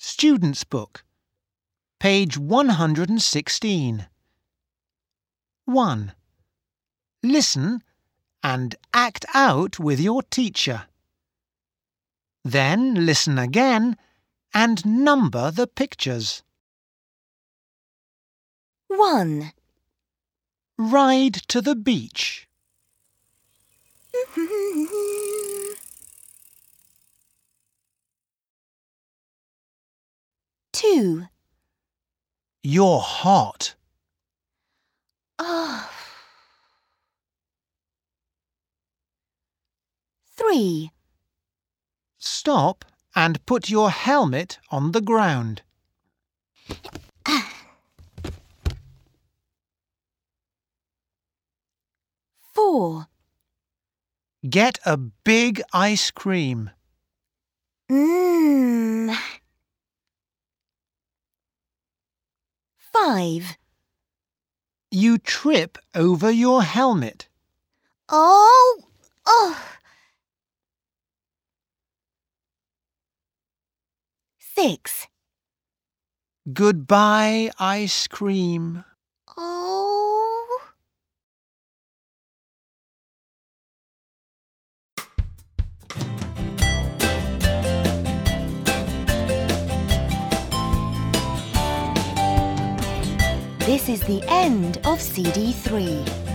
Student's Book, page 116. 1. Listen and act out with your teacher. Then listen again and number the pictures. 1. Ride to the beach. 2. You're hot. 3. Stop and put your helmet on the ground. 4. Get a big ice cream. 5. You trip over your helmet. 6. Goodbye, ice cream. This is the end of CD3.